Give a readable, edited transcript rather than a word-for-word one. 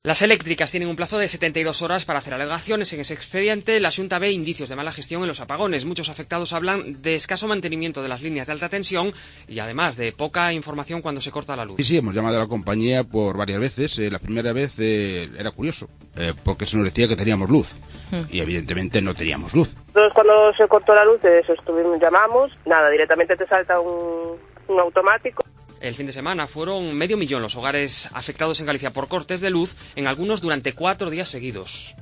Las eléctricas tienen un plazo de 72 horas para hacer alegaciones en ese expediente. La Xunta ve indicios de mala gestión en los apagones. Muchos afectados hablan de escaso mantenimiento de las líneas de alta tensión y además de poca información cuando se corta la luz. Sí, hemos llamado a la compañía por varias veces. La primera vez era curioso, porque se nos decía que teníamos luz y evidentemente no teníamos luz. Entonces cuando se cortó la luz, llamamos, nada, directamente te salta un automático. El fin de semana fueron 500.000 los hogares afectados en Galicia por cortes de luz, en algunos durante 4 días seguidos.